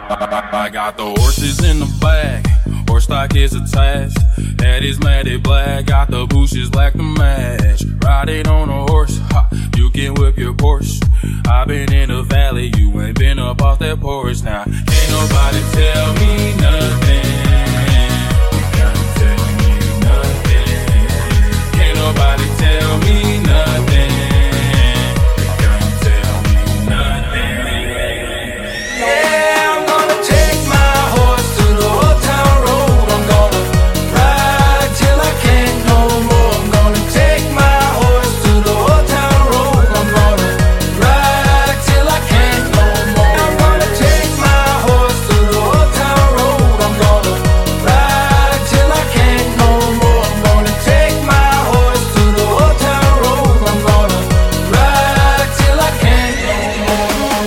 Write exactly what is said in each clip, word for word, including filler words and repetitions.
I got the horses in the back, horse stock is attached. Head is matted black, got the bushes black to match. Riding on a horse, ha, you can whip your Porsche. I been in the valley, you ain't been up off that porch. Now, ain't nobody tell me nothing. Can't tell me nothing. Can't nobody tell me nothing. Can't tell me nothing. Yeah, I'm gonna take my horse to the old town road. I'm gonna ride till I can't no more. I'm gonna take my horse to the old town road. I'm gonna ride till I can't no more. I'm gonna take my horse to the old town road. I'm gonna ride till I can't no more. I'm gonna take my horse to the old town road. I'm gonna ride till I can't no more.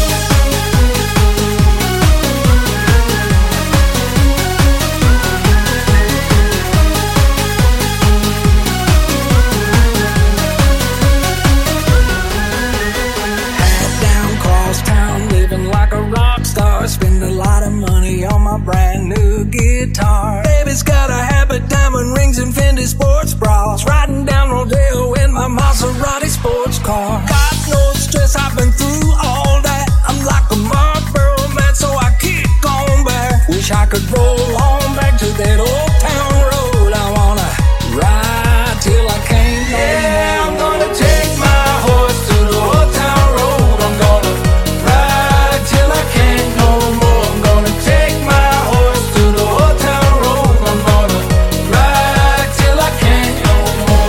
Hat down, cross town, living like a rock star. Spend a lot of money on my brand new guitar. Baby's got a habit, diamond rings and Fendi sports bras. Riding down Rodeo in my Maserati sports car. Got no stress, I've been through all that. I'm like a Marlboro man, so I kick on back. Wish I could roll on back to that old town road. I wanna ride till I can't no more. Yeah, I'm gonna take my horse to the old town road. I'm gonna ride till I can't no more. I'm gonna take my horse to the old town road. I'm gonna ride till I can't no more.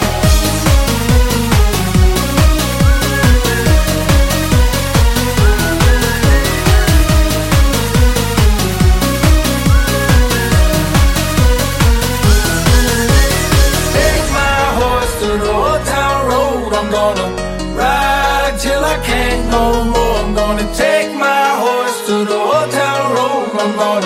Take my horse to the old town road. I'm gonna ride till I can't no more. I'm gonna take my horse to the old town road. I'm gonna